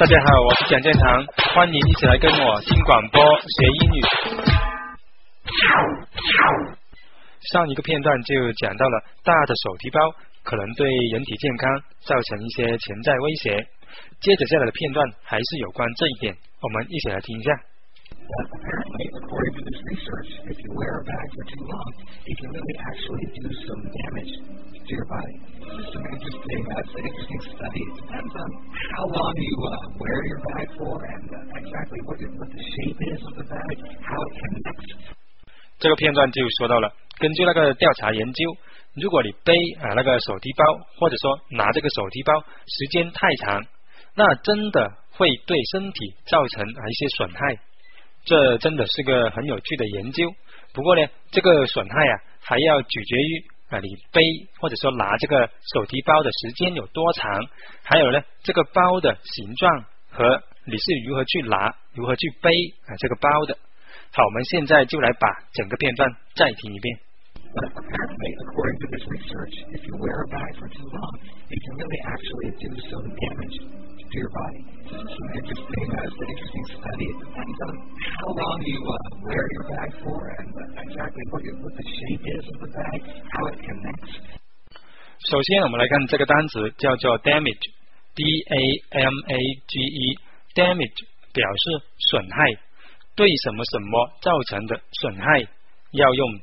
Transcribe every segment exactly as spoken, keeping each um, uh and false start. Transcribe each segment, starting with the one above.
大家好，我是蒋建堂，欢迎一起来跟我听广播学英语。上一个片段就讲到了大的手提包可能对人体健康造成一些潜在威胁，接着下来的片段还是有关这一点，我们一起来听一下。 Apparently, according to this research, if you wear a bag for too long, it can really actually do some damage to your body. This is some interesting, uh, it's an interesting study. It depends on how long you uh, wear your bag for and uh, exactly what, it, what the shape is of the bag, how it connects. 这个片段就说到了，根据那个调查研究，如果你背啊那个手提包，或者说拿这个手提包时间太长，那真的会对身体造成啊一些损害。这真的是个很有趣的研究，不过呢，这个损害啊还要取决于啊你背或者说拿这个手提包的时间有多长，还有呢这个包的形状和你是如何去拿、如何去背啊这个包的。好，我们现在就来把整个片段再听一遍。 But apparently, according to this research, if you wear a bag for too long, it can really actually do some damage to your body. This is an interesting, uh, it's an interesting study. It depends on how long you uh, wear your bag for and uh, exactly what, it, what the shape is of the bag, how it connects. 首先，我们来看这个单词叫做 damage，D A M A G E，damage 表示损害，对什么什么造成的损害，要用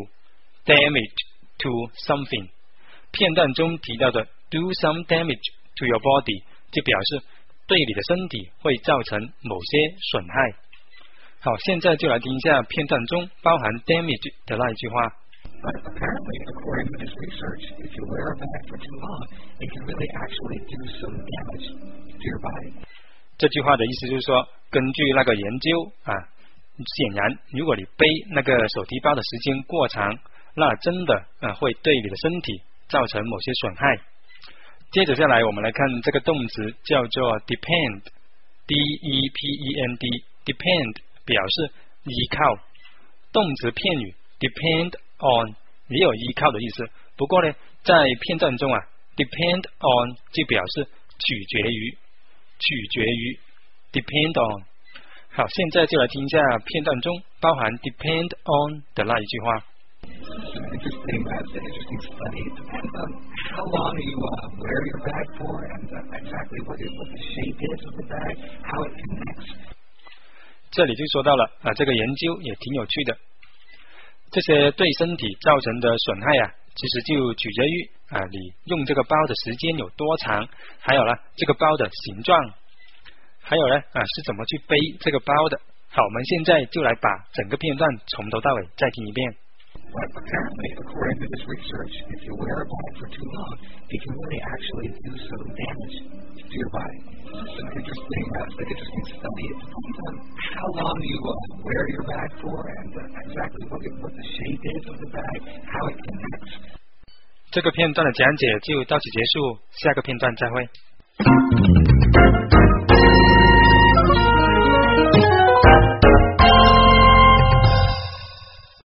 to。damage to something， 片段中提到的 do some damage to your body 就表示对你的身体会造成某些损害。好，现在就来听一下片段中包含 damage 的那一句话。 But apparently, according to this research, if you wear a bag for too long, it can really actually do some damage to your body. 这句话的意思就是说，根据那个研究啊，显然如果你背那个手提包的时间过长，那真的啊会对你的身体造成某些损害。接着下来我们来看这个动词叫做 depend，D E P E N D，depend 表示依靠，动词片语 depend on 也有依靠的意思，不过呢在片段中啊 depend on 就表示取决于，取决于 depend on。 好，现在就来听一下片段中包含 depend on 的那一句话。 It's an interesting, uh, it's an interesting study. It depends on how long you uh, wear your bag for and uh, exactly what, it, what the shape is of the bag, how it connects. 这里就说到了啊，这个研究也挺有趣的。这些对身体造成的损害啊，其实就取决于啊你用这个包的时间有多长，还有呢这个包的形状，还有呢啊是怎么去背这个包的。好，我们现在就来把整个片段从头到尾再听一遍。 But apparently, according to this research, if you wear a bag for too long, it can really actually do some damage to your body. It's an interesting, uh, it's an interesting study. It depends on how long you uh, wear your bag for and uh, exactly what, it, what the shape is of the bag, how it connects. 这个片段的讲解就到此结束，下个片段再会。